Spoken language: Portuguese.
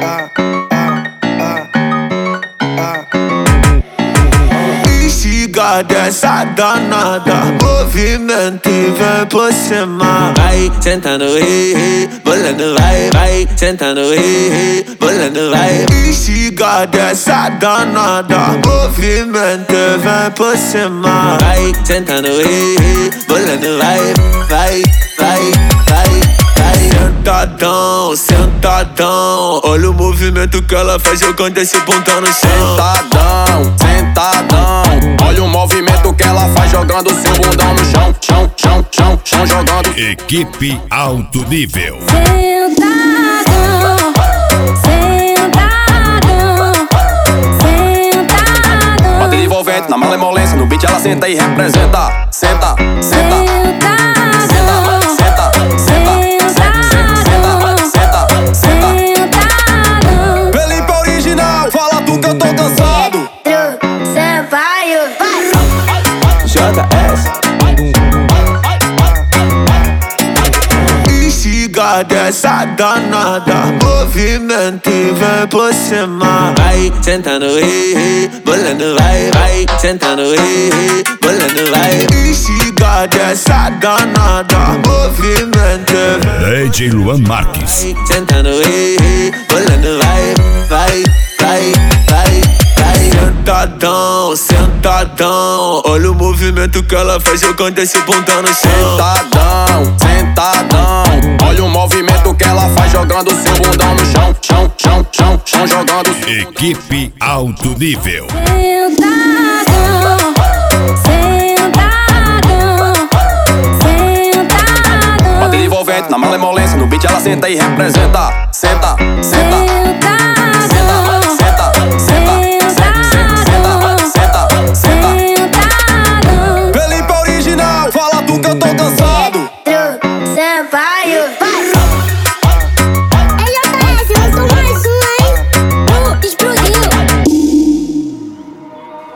Instiga dessa danada, movimento e vem por cima. Vai sentando, bolando, vai sentando, bolando, vai. Instiga dessa danada, movimento e vem por cima. Vai sentando, bolando, vai. Sentadão, sentadão, olha o movimento que ela faz jogando esse bundão no chão. Sentadão, sentadão, olha o movimento que ela faz jogando seu bundão no chão. Chão, jogando. Equipe alto nível. Sentadão, sentadão. Bateria envolvente na malemolência, no beat ela senta e representa. Senta. Felipe original, fala tu que eu tô cansado. Sampaio, vai. JS. Instiga dessa danada, movimento e vem por cima. Vai sentando, bolando, vai sentando, bolando, vai. Instiga dessa danada, movimento e DJ Luan Marques. vai sentando, bolando, vai. Sentadão, sentadão, olha o movimento que ela faz jogando esse bundão no chão. Sentadão, olha o movimento que ela faz jogando seu bundão no chão. Chão, jogando. Equipe alto nível. Sentadão. Bateria envolvente na malemolência, no beat ela senta e representa. Senta.